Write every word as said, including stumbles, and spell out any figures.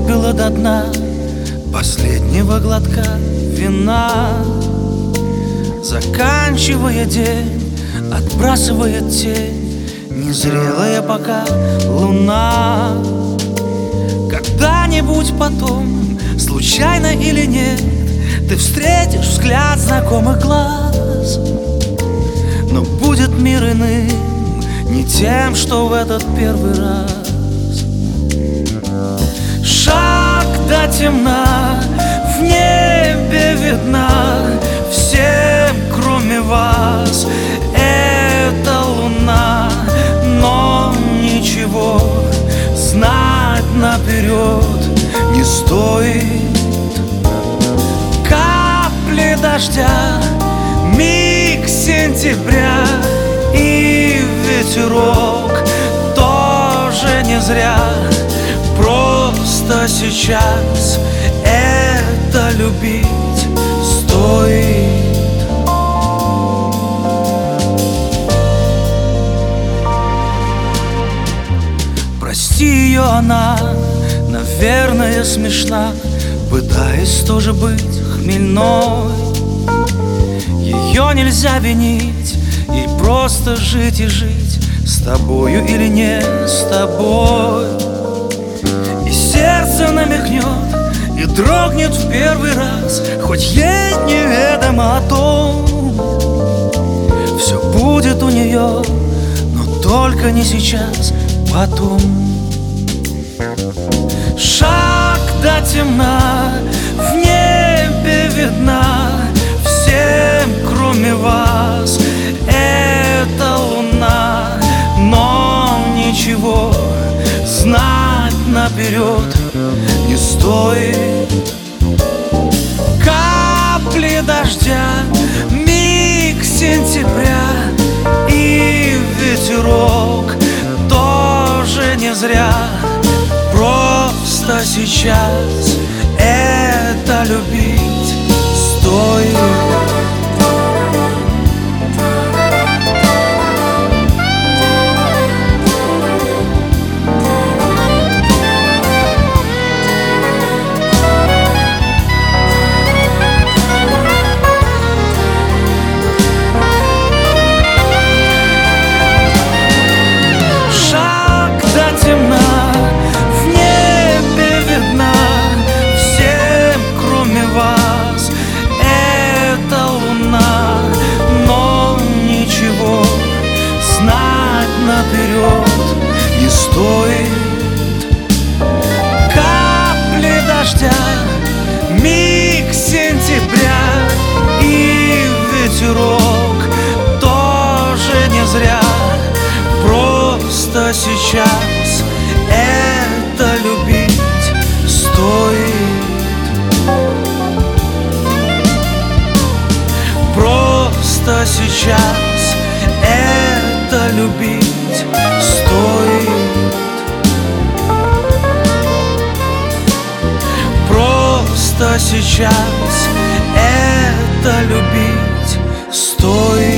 выпила до дна последнего глотка вина, заканчивая день, отбрасывает тень незрелая пока луна. Когда-нибудь потом, случайно или нет, ты встретишь взгляд знакомых глаз, но будет мир иным, не тем, что в этот первый раз. Шаг до темна, в небе видна всем, кроме вас, это луна. Но ничего знать наперед не стоит. Капли дождя, миг сентября и ветерок тоже не зря. Просто сейчас это любить стоит. Прости ее, она, наверное, смешна, пытаясь тоже быть хмельной. Ее нельзя винить, ей просто жить и жить, с тобою или не с тобой. И сердце намекнет, и дрогнет в первый раз, хоть ей неведомо о том. Все будет у нее, но только не сейчас, потом. Шаг до темна, в небе видна всем, кроме вас, это луна. Но ничего знать наперед не стоит. Капли дождя, миг сентября и ветерок тоже не зря. Просто сейчас это любить стоит. Наперед не стоит. Капли дождя, миг сентября и ветерок тоже не зря. Просто сейчас это любить стоит. Просто сейчас это любить стоит. Просто сейчас это любить стоит.